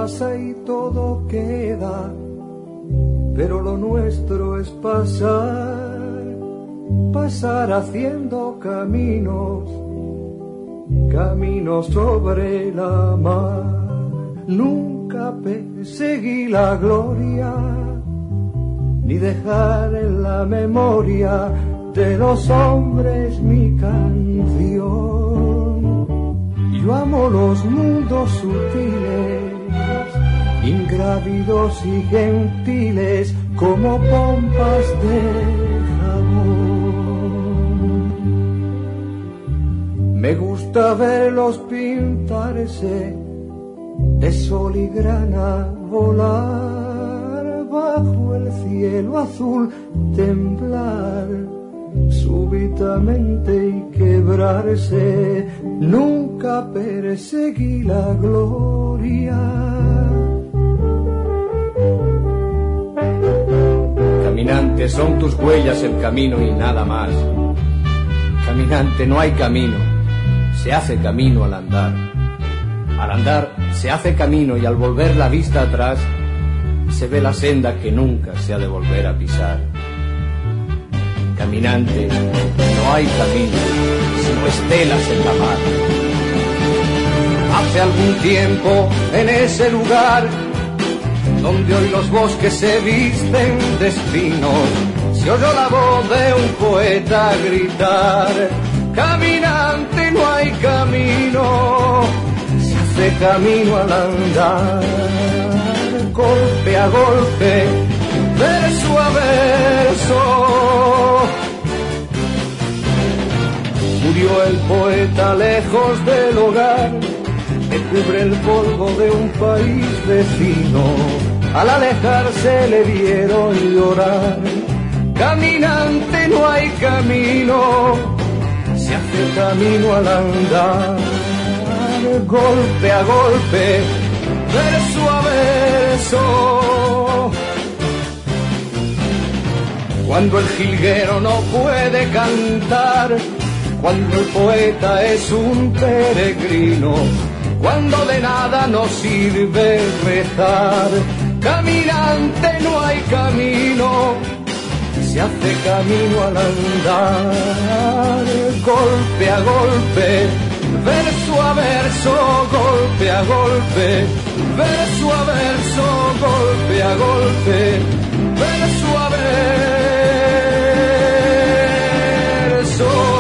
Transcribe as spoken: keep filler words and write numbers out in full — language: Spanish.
pasa y todo queda, pero lo nuestro es pasar, pasar haciendo caminos, caminos sobre la mar. Nunca perseguí la gloria, ni dejar en la memoria de los hombres mi canción. Yo amo los mundos sutiles, ingrávidos y gentiles, como pompas de jabón. Me gusta verlos pintarse de sol y grana, volar bajo el cielo azul, temblar súbitamente y quebrarse. Nunca perseguí la gloria. Caminante, son tus huellas el camino y nada más. Caminante, no hay camino, se hace camino al andar. Al andar se hace camino y al volver la vista atrás se ve la senda que nunca se ha de volver a pisar. Caminante, no hay camino, sino estelas en la mar. Hace algún tiempo en ese lugar donde hoy los bosques se visten de espinos, se oyó la voz de un poeta gritar: caminante, no hay camino, se hace camino al andar. Golpe a golpe, verso a verso, murió el poeta lejos del hogar, que cubre el polvo de un país vecino. Al alejarse le vieron llorar. Caminante, no hay camino, se hace camino al andar. Golpe a golpe, verso a verso. Cuando el jilguero no puede cantar, cuando el poeta es un peregrino, cuando de nada nos sirve rezar. Caminante, no hay camino, se hace camino al andar. Golpe a golpe, verso a verso, golpe a golpe, verso a verso, golpe a golpe, verso a verso.